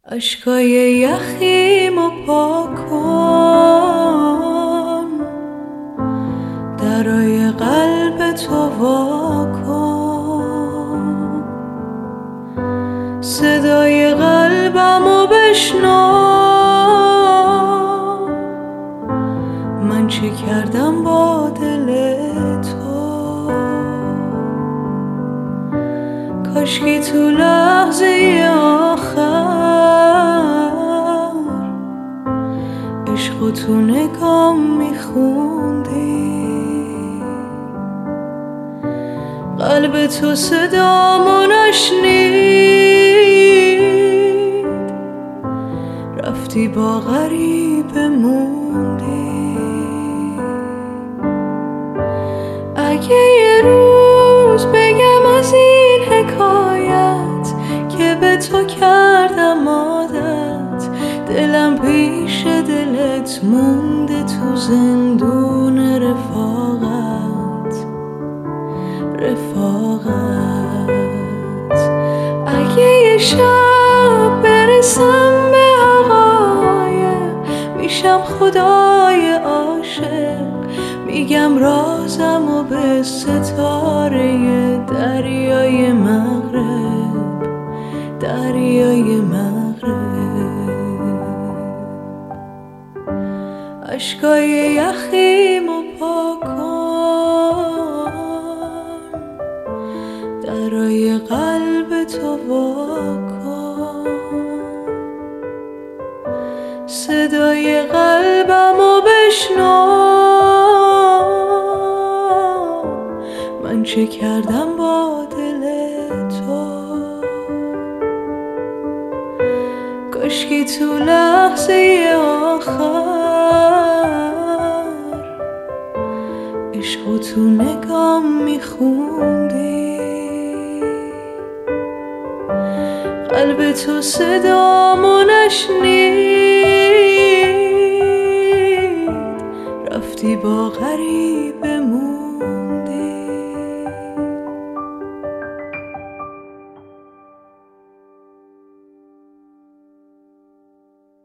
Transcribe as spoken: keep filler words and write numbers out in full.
اشکای یخیمو پاک کن، درای قلب تو وا کن، صدای قلبمو بشنو، من چه کردم با دل تو. کاشکی تو لحظه آخر عشقو تو نگام میخوندی، قلب تو صدامو نشنید، رفتی با غریب موندی. اگه یه روز بگم از این حکایت که به تو کردم عادت، دلم پیش دلت مونده تو زندون رفاقت رفاقت. اگه یه شب برسم به حقایق، میشم خدای عاشق، میگم رازمو به ستاره دریای مغرب دریای مغرب. اشکای یخیمو پاک کن، درای قلب تو وا کن، صدای قلبمو بشنو، من چه کردم با دل تو. کاشکی تو لحظه آخر عشقو تو نگام میخوندی، قلب تو صدامو نشنید، رفتی با غریب